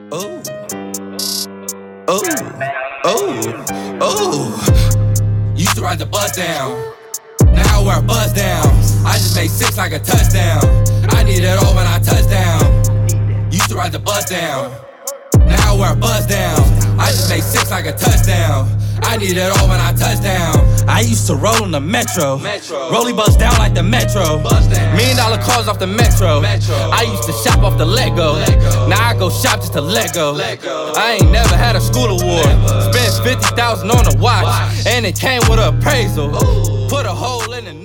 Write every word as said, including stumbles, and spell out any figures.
Oh, oh, oh, oh. Used to ride the bus down, now I wear a buzz down. I just made six like a touchdown. I need it all when I touch down. Used to ride the bus down, now I wear a buzz down. I just made six like a touchdown. I need it all when I touch down. I used to roll on the metro, metro. Rolly bust down like the metro, down. Million dollar cars off the metro. metro I used to shop off the Lego, Lego. Now I go shop just to Lego. Lego I ain't never had a school award, never. Spent fifty thousand on a watch, watch, and it came with an appraisal. Ooh. Put a hole in the